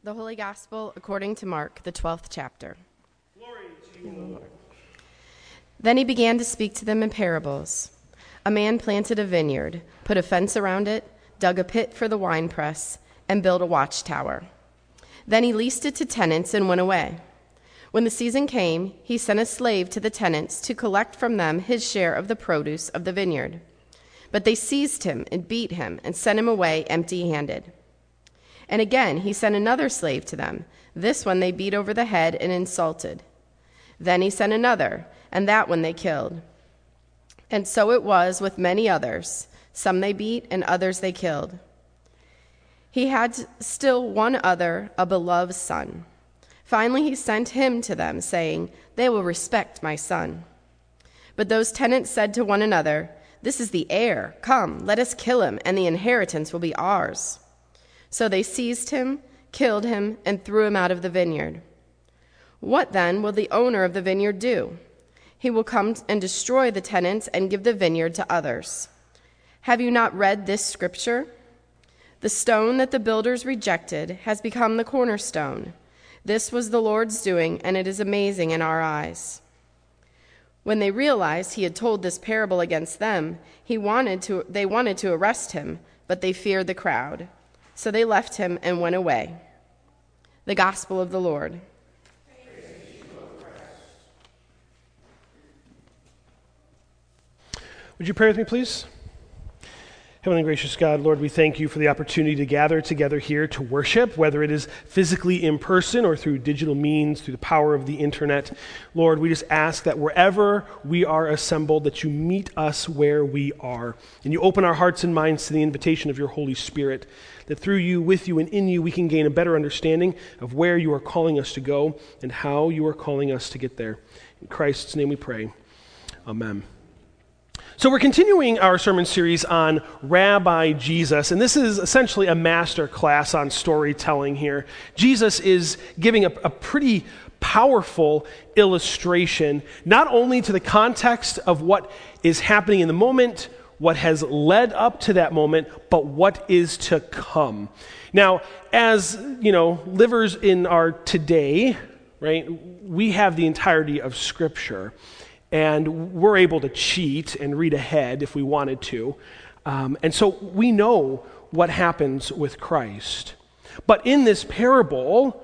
The Holy Gospel according to Mark, the 12th chapter. Glory to you, Lord. Then he began to speak to them in parables. A man planted a vineyard, put a fence around it, dug a pit for the winepress, and built a watchtower. Then he leased it to tenants and went away. When the season came, he sent a slave to the tenants to collect from them his share of the produce of the vineyard. But they seized him and beat him and sent him away empty-handed. And again he sent another slave to them. This one they beat over the head and insulted. Then he sent another, and that one they killed. And so it was with many others. Some they beat, and others they killed. He had still one other, a beloved son. Finally he sent him to them, saying, "They will respect my son." But those tenants said to one another, "This is the heir. Come, let us kill him, and the inheritance will be ours." So they seized him, killed him, and threw him out of the vineyard. What then will the owner of the vineyard do? He will come and destroy the tenants and give the vineyard to others. Have you not read this scripture? The stone that the builders rejected has become the cornerstone. This was the Lord's doing, and it is amazing in our eyes. When they realized he had told this parable against them, they wanted to arrest him, but they feared the crowd. So they left him and went away. The Gospel of the Lord. Would you pray with me, please? Heavenly gracious God, Lord, we thank you for the opportunity to gather together here to worship, whether it is physically in person or through digital means, through the power of the internet. Lord, we just ask that wherever we are assembled, that you meet us where we are, and you open our hearts and minds to the invitation of your Holy Spirit, that through you, with you, and in you, we can gain a better understanding of where you are calling us to go and how you are calling us to get there. In Christ's name we pray. Amen. So we're continuing our sermon series on Rabbi Jesus, and this is essentially a master class on storytelling here. Jesus is giving a pretty powerful illustration, not only to the context of what is happening in the moment, what has led up to that moment, but what is to come. Now, as livers in our today, right, we have the entirety of Scripture. And we're able to cheat and read ahead if we wanted to. And so we know what happens with Christ. But in this parable,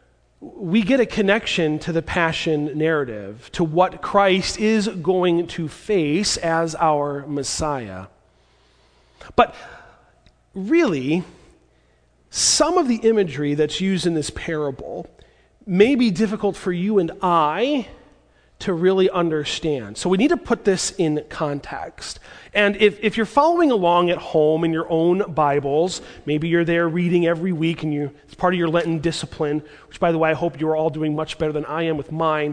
we get a connection to the Passion narrative, to what Christ is going to face as our Messiah. But really, some of the imagery that's used in this parable may be difficult for you and I to really understand. So we need to put this in context. And if you're following along at home in your own Bibles, maybe you're there reading every week and it's part of your Lenten discipline, which by the way, I hope you're all doing much better than I am with mine.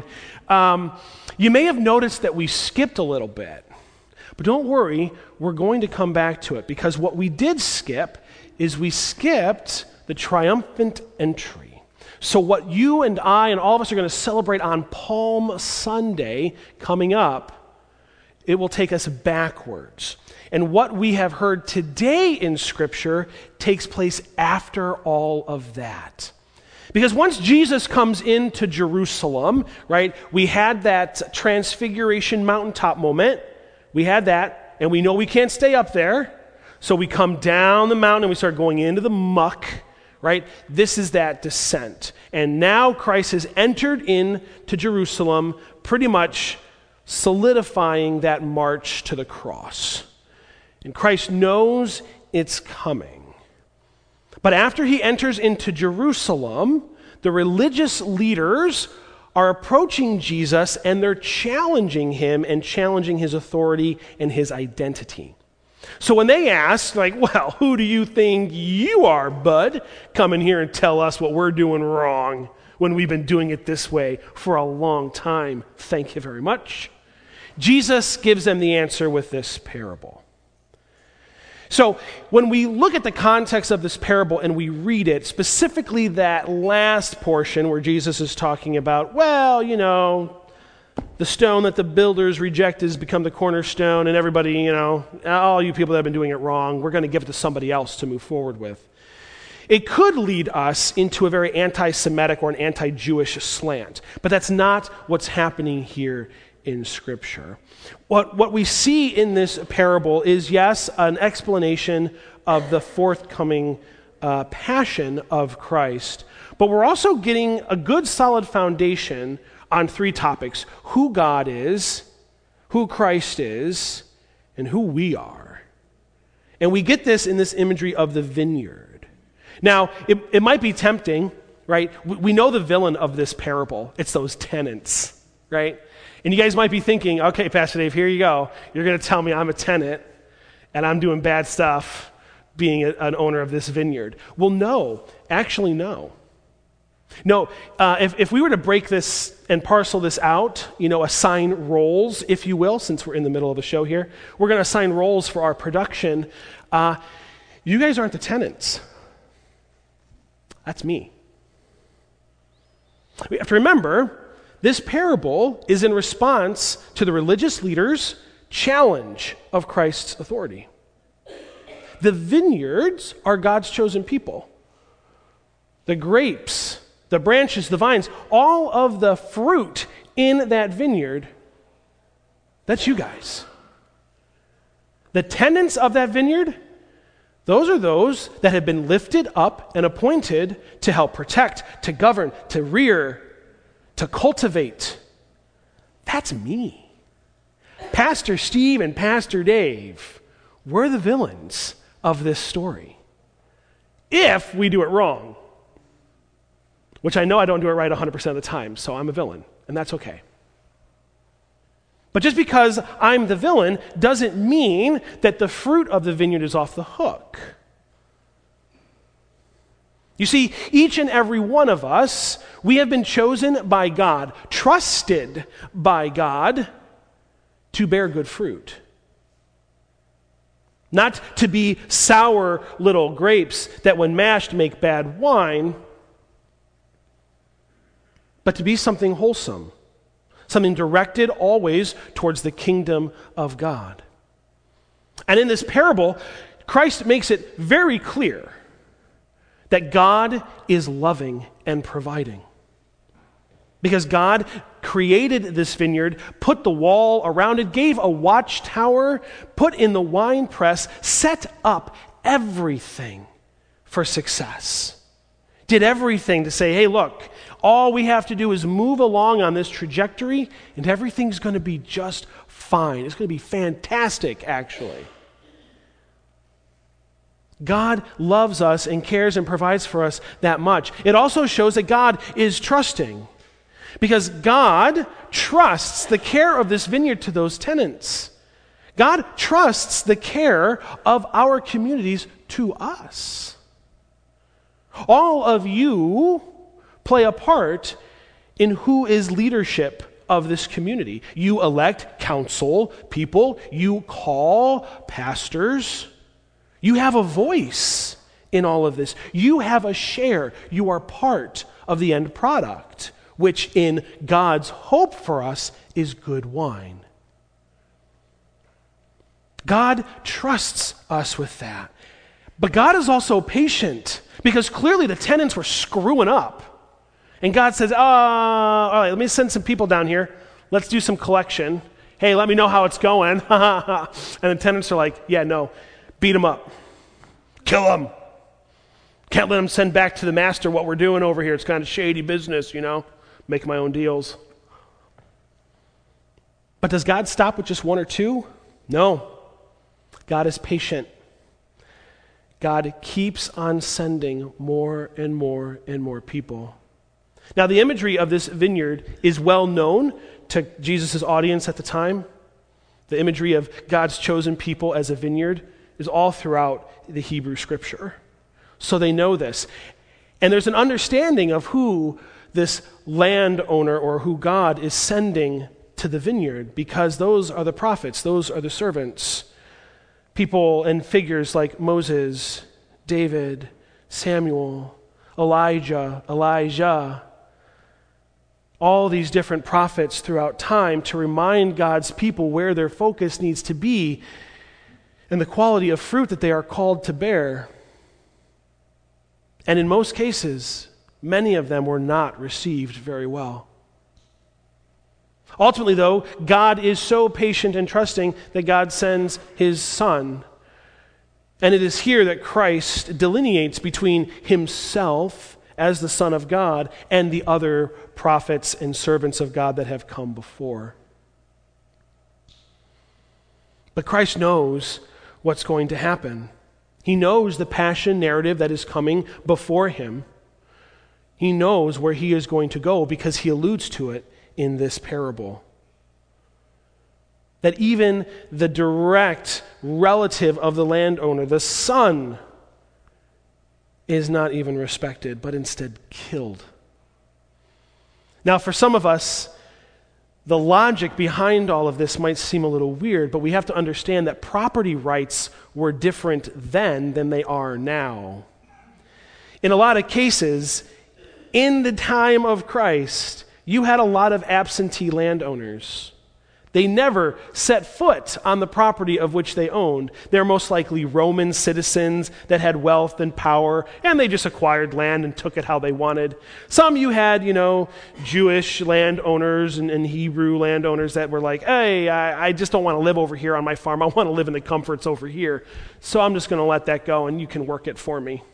You may have noticed that we skipped a little bit. But don't worry, we're going to come back to it, because what we did skip is we skipped the triumphant entry. So what you and I and all of us are going to celebrate on Palm Sunday coming up, it will take us backwards. And what we have heard today in Scripture takes place after all of that. Because once Jesus comes into Jerusalem, right, we had that Transfiguration mountaintop moment. We had that, and we know we can't stay up there. So we come down the mountain and we start going into the muck. Right? This is that descent. And now Christ has entered into Jerusalem, pretty much solidifying that march to the cross. And Christ knows it's coming. But after he enters into Jerusalem, the religious leaders are approaching Jesus, and they're challenging him and challenging his authority and his identity. So when they ask, well, who do you think you are, bud? Come in here and tell us what we're doing wrong when we've been doing it this way for a long time. Thank you very much. Jesus gives them the answer with this parable. So when we look at the context of this parable and we read it, specifically that last portion where Jesus is talking about, the stone that the builders rejected has become the cornerstone, and everybody, all you people that have been doing it wrong, we're going to give it to somebody else to move forward with. it could lead us into a very anti-Semitic or an anti-Jewish slant. But that's not what's happening here in Scripture. What we see in this parable is, yes, an explanation of the forthcoming passion of Christ, but we're also getting a good solid foundation on three topics: who God is, who Christ is, and who we are. And we get this in this imagery of the vineyard. Now, it might be tempting, right? We know the villain of this parable. It's those tenants, right? And you guys might be thinking, okay, Pastor Dave, here you go. You're going to tell me I'm a tenant and I'm doing bad stuff being an owner of this vineyard. Well, no. Actually, no. No, if we were to break this and parcel this out, assign roles, if you will, since we're in the middle of the show here, we're going to assign roles for our production. You guys aren't the tenants. That's me. We have to remember, this parable is in response to the religious leaders' challenge of Christ's authority. The vineyards are God's chosen people. The grapes, the branches, the vines, all of the fruit in that vineyard, that's you guys. The tenants of that vineyard, those are those that have been lifted up and appointed to help protect, to govern, to rear, to cultivate. That's me. Pastor Steve and Pastor Dave, we're the villains of this story. If we do it wrong. Which I know I don't do it right 100% of the time, so I'm a villain, and that's okay. But just because I'm the villain doesn't mean that the fruit of the vineyard is off the hook. You see, each and every one of us, we have been chosen by God, trusted by God to bear good fruit. Not to be sour little grapes that when mashed make bad wine, but to be something wholesome, something directed always towards the kingdom of God. And in this parable, Christ makes it very clear that God is loving and providing. Because God created this vineyard, put the wall around it, gave a watchtower, put in the wine press, set up everything for success. Did everything to say, hey, look, all we have to do is move along on this trajectory and everything's going to be just fine. It's going to be fantastic, actually. God loves us and cares and provides for us that much. It also shows that God is trusting, because God trusts the care of this vineyard to those tenants. God trusts the care of our communities to us. All of you play a part in who is leadership of this community. You elect council people. You call pastors. You have a voice in all of this. You have a share. You are part of the end product, which in God's hope for us is good wine. God trusts us with that. But God is also patient, because clearly the tenants were screwing up. And God says, all right, let me send some people down here. Let's do some collection. Hey, let me know how it's going. And the tenants are like, yeah, no, beat them up. Kill them. Can't let them send back to the master what we're doing over here. It's kind of shady business, Make my own deals. But does God stop with just one or two? No. God is patient. God keeps on sending more and more and more people. Now, the imagery of this vineyard is well known to Jesus' audience at the time. The imagery of God's chosen people as a vineyard is all throughout the Hebrew Scripture. So they know this. And there's an understanding of who this landowner or who God is sending to the vineyard, because those are the prophets, those are the servants. People and figures like Moses, David, Samuel, Elijah, all these different prophets throughout time to remind God's people where their focus needs to be and the quality of fruit that they are called to bear. And in most cases, many of them were not received very well. Ultimately, though, God is so patient and trusting that God sends his Son. And it is here that Christ delineates between himself as the Son of God and the other prophets and servants of God that have come before. But Christ knows what's going to happen. He knows the passion narrative that is coming before him. He knows where he is going to go because he alludes to it in this parable. That even the direct relative of the landowner, the son, is not even respected, but instead killed. Now, for some of us, the logic behind all of this might seem a little weird, but we have to understand that property rights were different then than they are now. In a lot of cases, in the time of Christ, you had a lot of absentee landowners. They never set foot on the property of which they owned. They're most likely Roman citizens that had wealth and power, and they just acquired land and took it how they wanted. Some you had, Jewish landowners and Hebrew landowners that were like, hey, I just don't want to live over here on my farm. I want to live in the comforts over here. So I'm just going to let that go, and you can work it for me.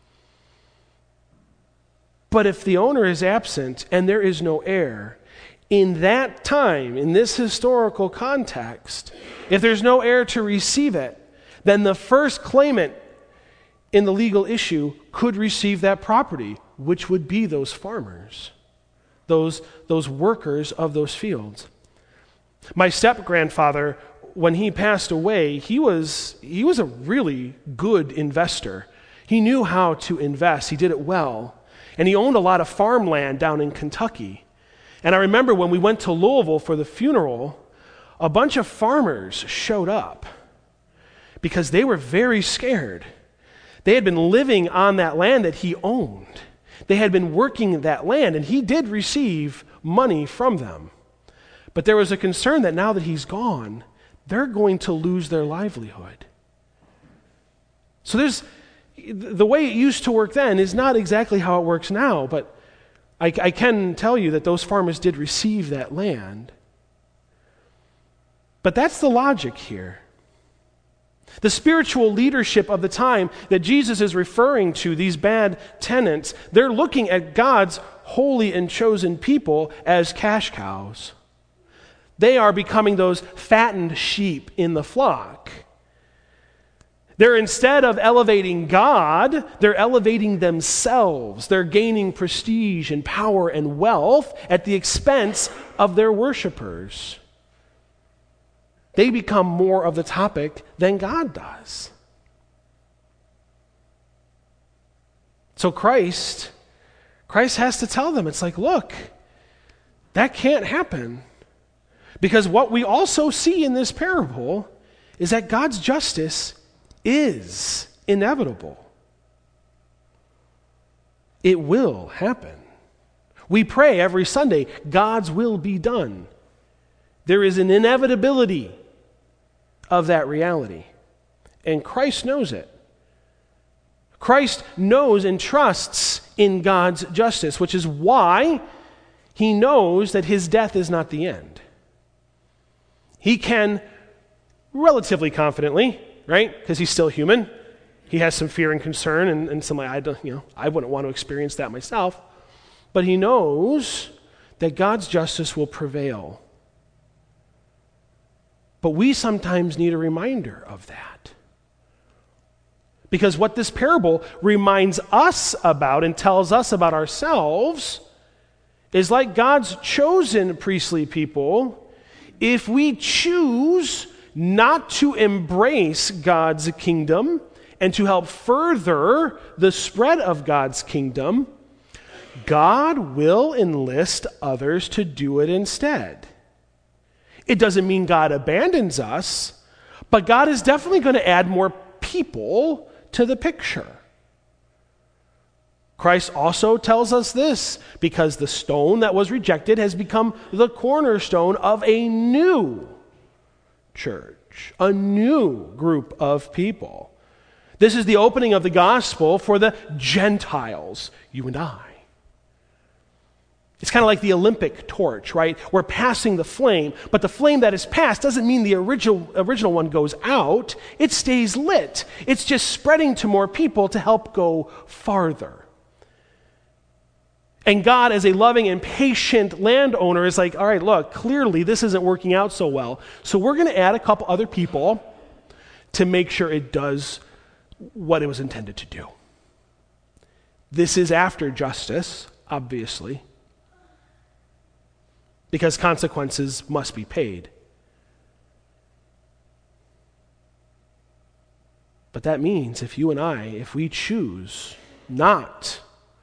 But if the owner is absent and there is no heir, in that time, in this historical context, if there's no heir to receive it, then the first claimant in the legal issue could receive that property, which would be those farmers, those workers of those fields. My step-grandfather, when he passed away, he was a really good investor. He knew how to invest. He did it well. And he owned a lot of farmland down in Kentucky. And I remember when we went to Louisville for the funeral, a bunch of farmers showed up because they were very scared. They had been living on that land that he owned. They had been working that land, and he did receive money from them. But there was a concern that now that he's gone, they're going to lose their livelihood. So the way it used to work then is not exactly how it works now, but I can tell you that those farmers did receive that land. But that's the logic here. The spiritual leadership of the time that Jesus is referring to, these bad tenants, they're looking at God's holy and chosen people as cash cows. They are becoming those fattened sheep in the flock. They're, instead of elevating God, they're elevating themselves. They're gaining prestige and power and wealth at the expense of their worshipers. They become more of the topic than God does. So Christ has to tell them, it's like, look, that can't happen. Because what we also see in this parable is that God's justice is inevitable. It will happen. We pray every Sunday, God's will be done. There is an inevitability of that reality. And Christ knows it. Christ knows and trusts in God's justice, which is why he knows that his death is not the end. He can relatively confidently, right? Because he's still human. He has some fear and concern and some, I wouldn't want to experience that myself. But he knows that God's justice will prevail. But we sometimes need a reminder of that. Because what this parable reminds us about and tells us about ourselves is, like God's chosen priestly people, if we choose not to embrace God's kingdom and to help further the spread of God's kingdom, God will enlist others to do it instead. It doesn't mean God abandons us, but God is definitely going to add more people to the picture. Christ also tells us this, because the stone that was rejected has become the cornerstone of a new church, a new group of people. This is the opening of the gospel for the Gentiles, you and I. It's kind of like the Olympic torch, right? We're passing the flame, but the flame that is passed doesn't mean the original one goes out. It stays lit. It's just spreading to more people to help go farther. And God, as a loving and patient landowner, is like, all right, look, clearly this isn't working out so well, so we're going to add a couple other people to make sure it does what it was intended to do. This is after justice, obviously, because consequences must be paid. But that means if you and I, if we choose not,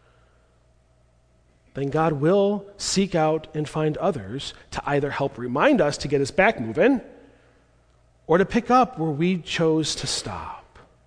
then God will seek out and find others to either help remind us to get us back moving or to pick up where we chose to stop.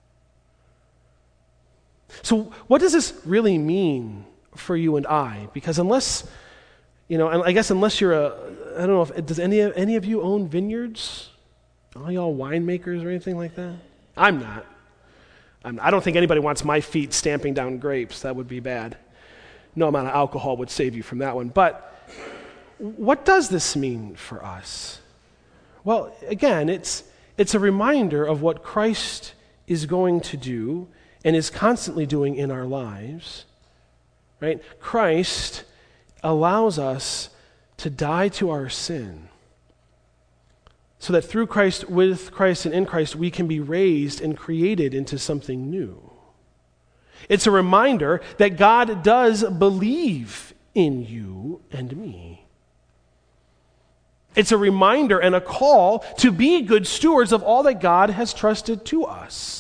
So what does this really mean for you and I? Because unless you're I don't know, does any of you own vineyards? All y'all winemakers or anything like that? I'm not. I don't think anybody wants my feet stamping down grapes. That would be bad. No amount of alcohol would save you from that one. But what does this mean for us? Well, again, it's a reminder of what Christ is going to do and is constantly doing in our lives, right? Christ allows us to die to our sin so that through Christ, with Christ, and in Christ, we can be raised and created into something new. It's a reminder that God does believe in you and me. It's a reminder and a call to be good stewards of all that God has trusted to us.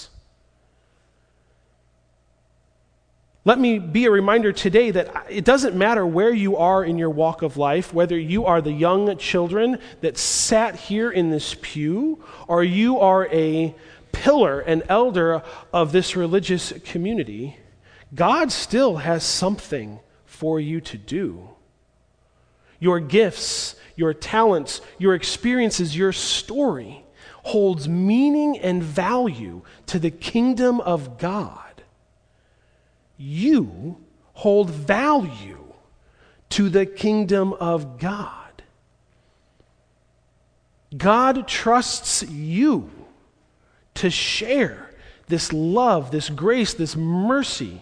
Let me be a reminder today that it doesn't matter where you are in your walk of life, whether you are the young children that sat here in this pew, or you are a pillar, an elder of this religious community, God still has something for you to do. Your gifts, your talents, your experiences, your story holds meaning and value to the kingdom of God. You hold value to the kingdom of God. God trusts you to share this love, this grace, this mercy.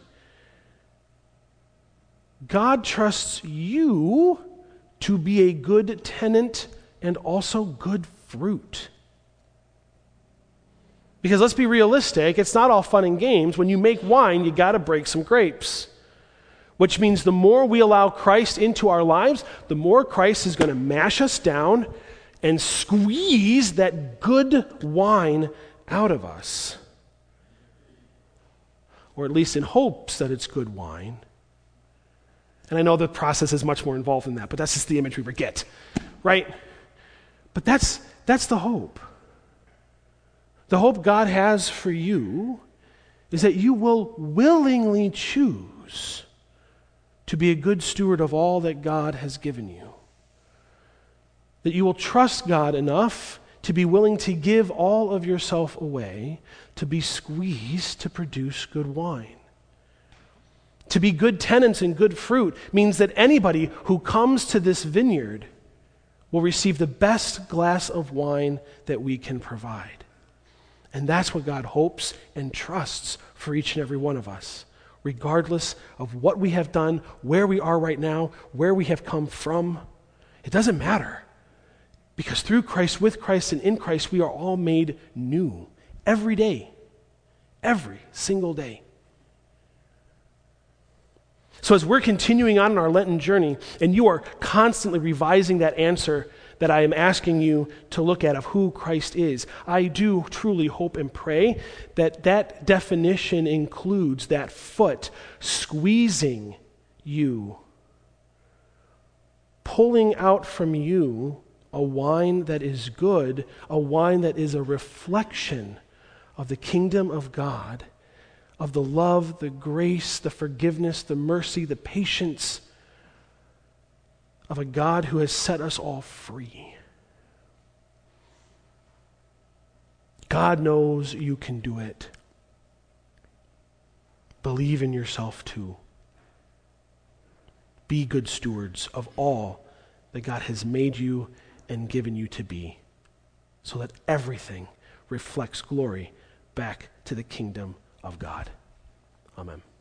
God trusts you to be a good tenant and also good fruit. Because let's be realistic, it's not all fun and games. When you make wine, you got to break some grapes. Which means the more we allow Christ into our lives, the more Christ is going to mash us down and squeeze that good wine out of us. Or at least in hopes that it's good wine. And I know the process is much more involved than that, but that's just the imagery we get, right? But that's the hope. The hope God has for you is that you will willingly choose to be a good steward of all that God has given you. That you will trust God enough to be willing to give all of yourself away to be squeezed to produce good wine. To be good tenants and good fruit means that anybody who comes to this vineyard will receive the best glass of wine that we can provide. And that's what God hopes and trusts for each and every one of us, regardless of what we have done, where we are right now, where we have come from. It doesn't matter. Because through Christ, with Christ, and in Christ, we are all made new every day, every single day. So as we're continuing on in our Lenten journey, and you are constantly revising that answer that I am asking you to look at of who Christ is, I do truly hope and pray that that definition includes that foot squeezing you, pulling out from you a wine that is good, a wine that is a reflection of the kingdom of God, of the love, the grace, the forgiveness, the mercy, the patience of a God who has set us all free. God knows you can do it. believe in yourself too. Be good stewards of all that God has made you and given you to be, so that everything reflects glory back to the kingdom of God. Amen.